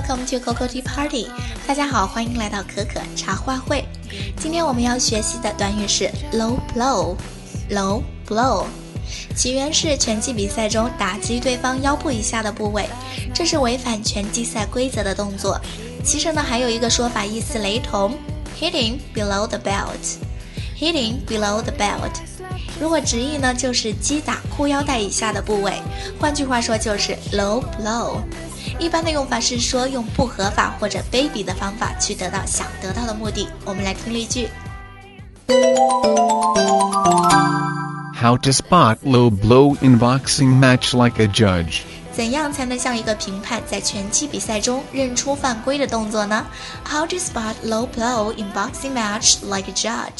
Welcome to Coco Tea Party。大家好，欢迎来到可可茶话会。今天我们要学习的短语是 low blow。low blow 起源是拳击比赛中打击对方腰部以下的部位，这是违反拳击赛规则的动作。其实呢，还有一个说法意思雷同 ，hitting below the belt。hitting below the belt。如果直译呢，就是击打裤腰带以下的部位，换句话说就是 low blow。一般的用法是说用不合法或者卑鄙的方法去得到想得到的目的。我们来听例句。 How to spot low blow in boxing match like a judge？ 怎样才能像一个评判在拳击比赛中认出犯规的动作呢？ How to spot low blow in boxing match like a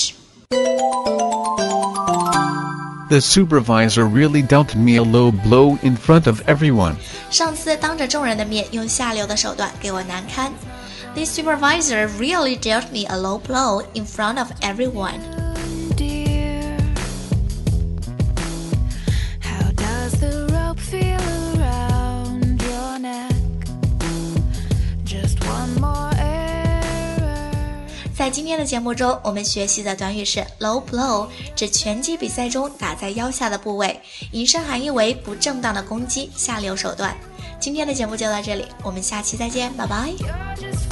judge？The supervisor really dealt me a low blow in front of everyone. 上司当着众人的面用下流的手段给我难堪。The supervisor really dealt me a low blow in front of everyone. How does the rope feel around your neck? Just one more error. 在今天的节目中，我们学习的短语是 low blow， 指拳击比赛中打在腰下的部位，引申含义为不正当的攻击、下流手段。今天的节目就到这里，我们下期再见，拜拜。